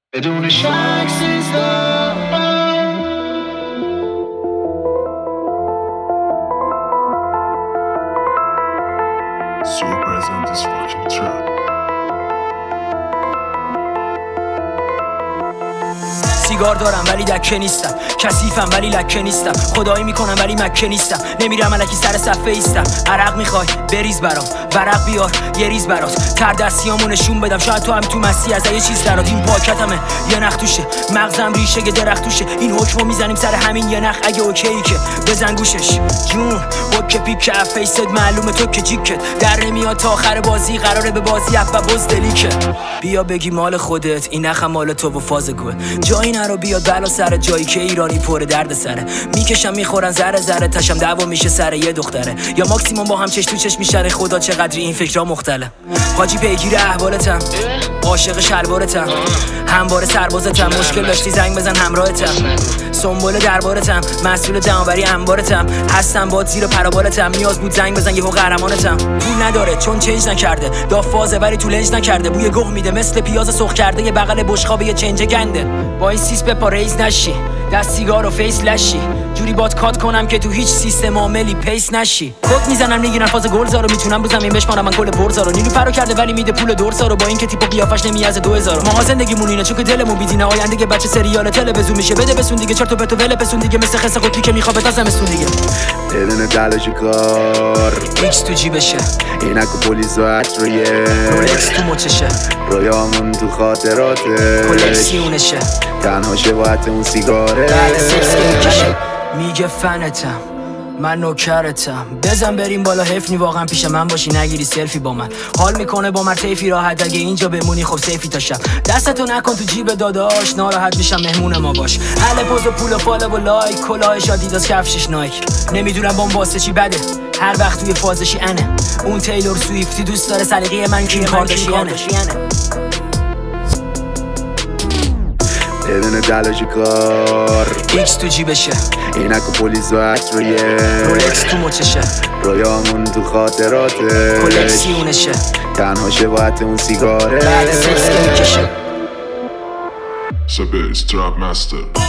بدون شک سیزده So present this fucking trap. سیگار دارم ولی دکه نیستم، کثیفم ولی لکه نیستم، خدایی میکنم ولی مکه نیستم، نمیرم الکی سر صفحه ایستم. عرق میخوای بریز برام، ورق بیار یه ریز برات، تر دستیامو نشون بدم، شاید تو هم تو مستی از یه چیز درات. این پاکتمه یه نخ توشه، مغزم ریشه یه درخت توشه، این حکمو میزنیم سر همین یه نخ، اگه اوکی که بزن گوشش. جون اوکی پیک فیست معلومه تو که جیکت در نمیاد تا آخر بازی، قراره به بازی اپ و بزدلی که بیا بگی مال خودت، این نخ مال تو و فاز گوه، جایی نرو بیاد بلا سر جایی که ایرانی پر درد سره، میکشم میخورن ذره ذره، تشم دعوا میشه سر یه دختره، یا ماکسیموم با هم چش تو چش میشره. خدا چقدری این فکرها مختلف، حاجی پیگیر احوالتم، عاشق شلوارتم، همواره سربازتم، مشکل داشتی زنگ بزن همراهتم، سنبل دربارتم، مسئول جمع‌آوری انبارتم، هستم باد زیر پرابالتم، نیاز بود زنگ بزن یهو قهرمانتم. پول نداره چون چنج نکرده، دافازه ولی تو لنج نکرده، بوی گوه میده مثل پیاز سرخ کرده، یه بغل بشقاب یه چنج گنده، با این سیس بپا ریز نشی، دست سیگار و فیس لشی، جوری باد کات کنم که تو هیچ سیستم عاملی پیس نشی. کد میزنن میگیرن فاز گلزارو، میتونم رو زمین بشمارم من کل برزارو، نیلو فرو کرده ولی میده پول دورسارو، با این که تیپ و قیافش نمیازه 2000. ما زندگیمون اینه چون که دلمون بیدینه، آینده که بچه سریال تلویزیون میشه، بده بسون دیگه چرت و پرت و ول پسون دیگه، مثل خس قطبی که میخوابه تا زمستون دیگه. بدون دلش کار ایکس تو جیبشه، اینک و پلیس و عطریه، رولکس تو مچشه، رویامون تو خاطراته، کلکسیونشه، تنها شباهت اون سیگاره، بعد سکس میکشه، میگه فنتم من نوکرتم، بزن بریم بالا حفنی، واقعا پیش من باشی نگیری سلفی با من، حال میکنه با من تیفی راحت، اگه اینجا بمونی خب سیفی تا شب، دستتو نکن تو جیب داداش، ناراحت میشم مهمون ما باش، اهل پوز و پول و فالو و لایک، کلاهش آدیداس کفشش نایک، نمیدونم با اون واسه چی بده، هر وقت توی فازشی انه، اون تیلور سویفتی دوست داره سلیقه من کیم کارداشیانه. بدون دلش کار ایکس تو جیبشه، اینک و پلیس و عطریه، رولکس تو مچشه، رویامون تو خاطراته، کلکسیونشه، تنها شباهت اون سیگاره، بعد سکس میکشه. Sabes Trap Master.